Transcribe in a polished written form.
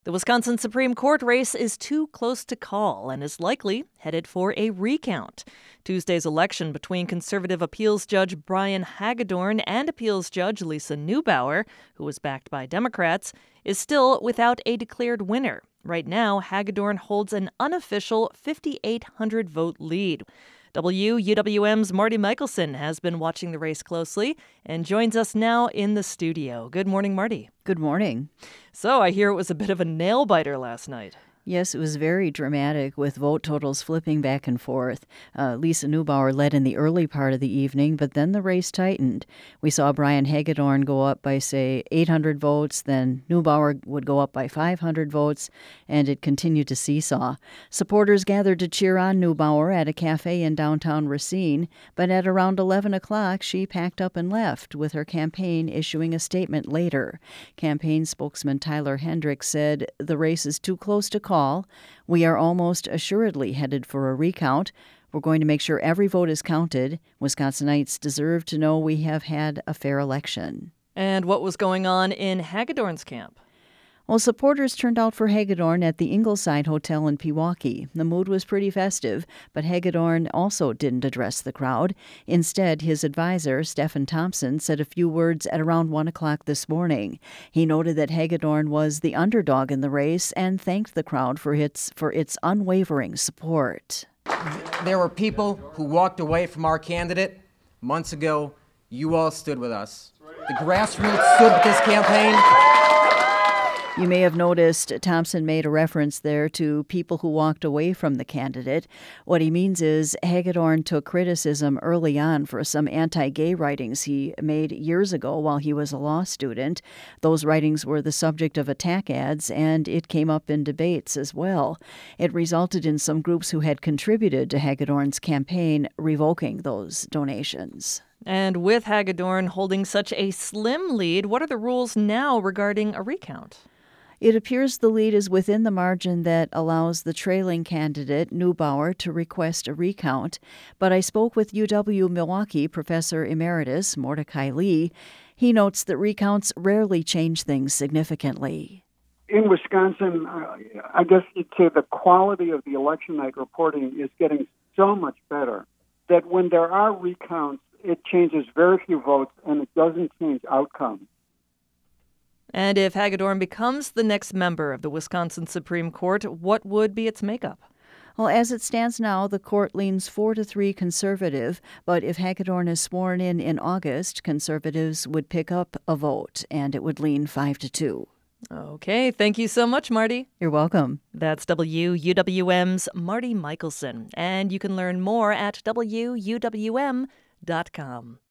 The Wisconsin Supreme Court race is too close to call and is likely headed for a recount. Tuesday's election between conservative appeals judge Brian Hagedorn and appeals judge Lisa Neubauer, who was backed by Democrats, is still without a declared winner. Right now, Hagedorn holds an unofficial 5,800-vote lead. WUWM's Marty Michelson has been watching the race closely and joins us now in the studio. Good morning, Marty. Good morning. So I hear it was a bit of a nail-biter last night. Yes, it was very dramatic with vote totals flipping back and forth. Lisa Neubauer led in the early part of the evening, but then the race tightened. We saw Brian Hagedorn go up by, say, 800 votes, then Neubauer would go up by 500 votes, and it continued to seesaw. Supporters gathered to cheer on Neubauer at a cafe in downtown Racine, but at around 11 o'clock, she packed up and left, with her campaign issuing a statement later. Campaign spokesman Tyler Hendricks said, "The race is too close to call. We are almost assuredly headed for a recount. We're going to make sure every vote is counted. Wisconsinites deserve to know we have had a fair election." And what was going on in Hagedorn's camp? Well, supporters turned out for Hagedorn at the Ingleside Hotel in Pewaukee. The mood was pretty festive, but Hagedorn also didn't address the crowd. Instead, his advisor, Stephen Thompson, said a few words at around 1 o'clock this morning. He noted that Hagedorn was the underdog in the race and thanked the crowd for its unwavering support. There were people who walked away from our candidate months ago. You all stood with us. The grassroots stood with this campaign. You may have noticed Thompson made a reference there to people who walked away from the candidate. What he means is Hagedorn took criticism early on for some anti-gay writings he made years ago while he was a law student. Those writings were the subject of attack ads, and it came up in debates as well. It resulted in some groups who had contributed to Hagedorn's campaign revoking those donations. And with Hagedorn holding such a slim lead, what are the rules now regarding a recount? It appears the lead is within the margin that allows the trailing candidate, Neubauer, to request a recount. But I spoke with UW-Milwaukee Professor Emeritus Mordecai Lee. He notes that recounts rarely change things significantly. In Wisconsin, I guess you'd say the quality of the election night reporting is getting so much better that when there are recounts, it changes very few votes and it doesn't change outcomes. And if Hagedorn becomes the next member of the Wisconsin Supreme Court, what would be its makeup? Well, as it stands now, the court leans 4-3 conservative, but if Hagedorn is sworn in August, conservatives would pick up a vote, and it would lean 5-2. Okay, thank you so much, Marty. You're welcome. That's WUWM's Marty Michelson, and you can learn more at WUWM.com.